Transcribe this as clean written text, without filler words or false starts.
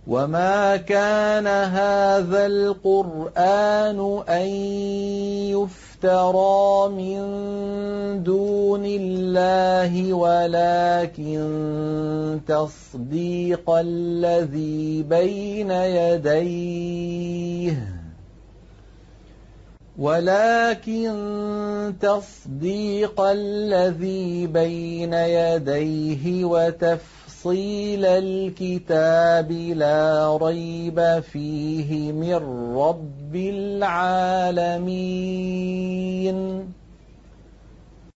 وما كان هذا القرآن أن يفترى من دون الله ولكن تصديق الذي بين يديه وتفصيل الكتاب لا ريب فيه من رب العالمين.